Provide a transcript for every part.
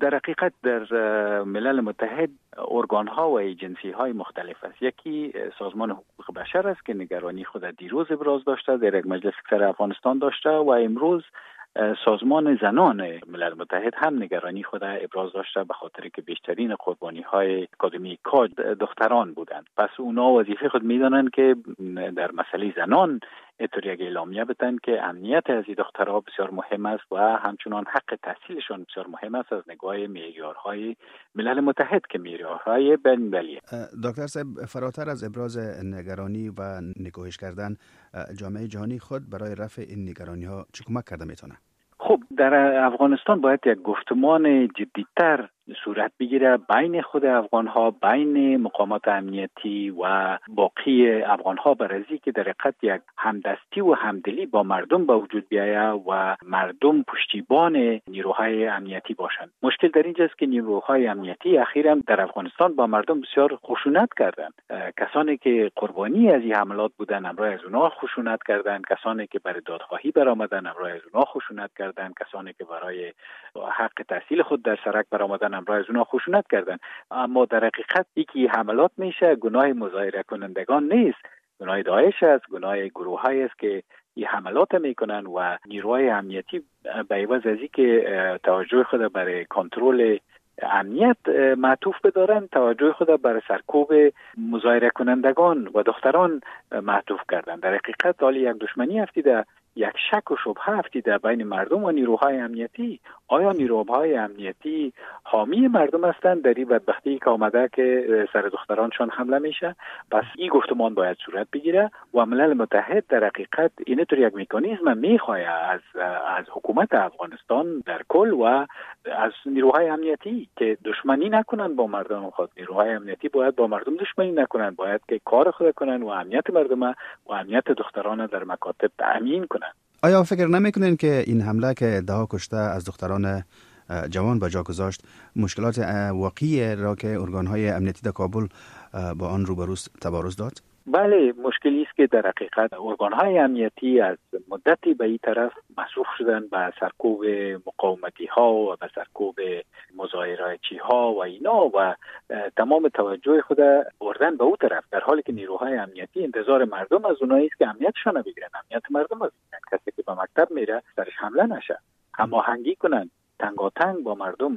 در حقیقت در ملل متحد ارگان‌ها و ایجنسی‌های مختلف است. یکی سازمان حقوق بشر است که نگرانی خود دیروز ابراز داشته، در یک مجلس سر افغانستان داشته و امروز سازمان زنان ملل متحد هم نگرانی خود ابراز داشته به خاطر که بیشترین قربانی‌های اکادمی کاج دختران بودند. پس اونا وظیفه خود می‌دانند که در مسئله زنان اینطور یک اعلامیه بدن که امنیت از این دخترها بسیار مهم است و همچنان حق تحصیلشان بسیار مهم است از نگاه معیارهای ملل متحد که معیارهای بین‌المللی. دکتر صاحب، فراتر از ابراز نگرانی و نکوهش کردن، جامعه جهانی خود برای رفع این نگرانی‌ها چه کمک کرده میتونه؟ خب در افغانستان باید یک گفتمان جدی‌تر صورت بگیره بین خود افغان‌ها، بین مقامات امنیتی و باقی افغان‌ها، برای که در حقیقت یک همدستی و همدلی با مردم به وجود بیاید و مردم پشتیبان نیروهای امنیتی باشند. مشکل در اینجاست که نیروهای امنیتی اخیراً در افغانستان با مردم بسیار خشونت کردند. کسانی که قربانی از این حملات بودند امروز از اونها خشونت کردند، کسانی که برای دادخواهی برآمدند امروز از اونها خشونت کردند، کسانی که برای حق تحصیل خود در سرک برآمدند امروز از اونها خشونت کردند. اما در حقیقت یکی حملات میشه گناه مظاهره کنندگان نیست، گناه داعش است، گناه گروه‌هایی است که این حملات میکنن و نیروهای امنیتی به عوض از اینکه توجه خود برای کنترل امنیت معطوف بدارن، توجه خود برای سرکوب مظاهره کنندگان و دختران معطوف کردن. در حقیقت حالی یک دشمنی افتیده، یک شک و شبهه افتیده بین مردم و نیروهای امنیتی. آیا نیروهای امنیتی حامی مردم هستند در این بدبختی که آمده که سر دخترانشان حمله میشه؟ پس این گفتمان باید صورت بگیره و ملل متحد در حقیقت اینطور یک مکانیزم میخواد از حکومت افغانستان در کل و از نیروهای امنیتی که دشمنی نکنن با مردم خود. نیروهای امنیتی باید با مردم دشمنی نکنن، باید که کار خود کنن و امنیت مردم و امنیت دختران در مکاتب تأمین کنن. آیا فکر نمیکنین که این حمله که ده کشته از دختران جوان به جا گذاشت مشکلات واقعی را که ارگان‌های امنیتی در کابل با آن روبروست تبارز داد؟ بله، مشکلی است که در حقیقت ارگان‌های امنیتی از مدتی به این طرف مصروف شدن به سرکوب مقاومتی‌ها و به سرکوب مظاهره‌چی‌ها و اینا و تمام توجه خود بردن به اون طرف، در حالی که نیروهای امنیتی انتظار مردم از اونایی است که امنیتشان بگیرن. امنیت مردم است. کسی که به مکتب میره سرش حمله نشه، هماهنگی کنن تنگاتنگ با مردم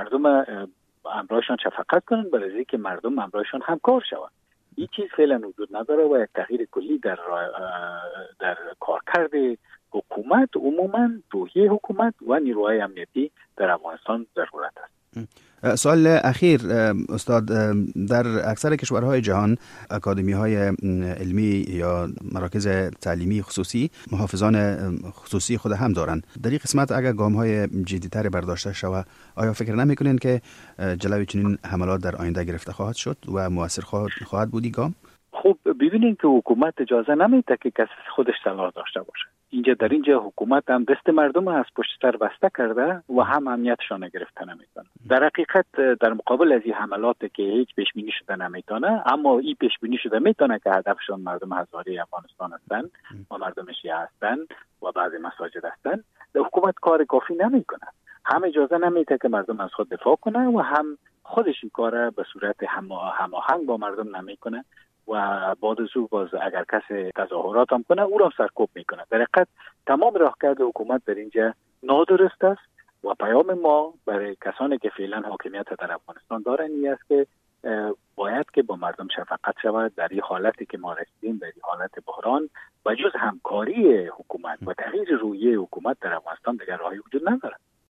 همراهشان شفقت کنن برای اینکه مردم همراهشان همکار شوند. این چیز فعلا وجود نداره و یک تغییر کلی در کارکرد حکومت عموما، روحیه حکومت و نیروهای امنیتی در افغانستان ضرورت است. سوال اخیر استاد، در اکثر کشورهای جهان اکادمی‌های علمی یا مراکز تعلیمی خصوصی محافظان خصوصی خود هم دارند. در این قسمت اگر گام‌های جدی‌تر برداشته شود، آیا فکر نمی‌کنین که جلوی چنین حملات در آینده گرفته خواهد شد و مؤثر خواهد بود این گام؟ خب ببینین که حکومت اجازه نمیده که کسی خودش سلاح داشته باشه. در اینجا حکومت هم دست مردم از پشت سر بسته کرده و هم امنیتشان گرفته نمیتونه. در حقیقت در مقابل از این حملات که هیچ پیش بینی شده نمیتونه، اما این پیش بینی شده میتونه که هدفشان مردم هزاره افغانستان هستند و مردم شیعه هستند و بعضی مساجد هستند، حکومت کار کافی نمیکنه. هم اجازه نمیده که مردم از خود دفاع کنه و هم خودش این کار به صورت هماهنگ با مردم نمیکنه و بعد از او باز اگر کسی تظاهرات هم کنه او را سرکوب میکنه. در حقیقت تمام راهکرد حکومت در اینجا نادرست است و پیام ما برای کسانی که فعلا حاکمیت در افغانستان دارن این است که باید که با مردم شفقت شود. در این حالتی که ما رسیدیم، در این حالت بحران، و جز همکاری حکومت و تغییر رویه حکومت در افغانستان دیگر راهی وجود نداره.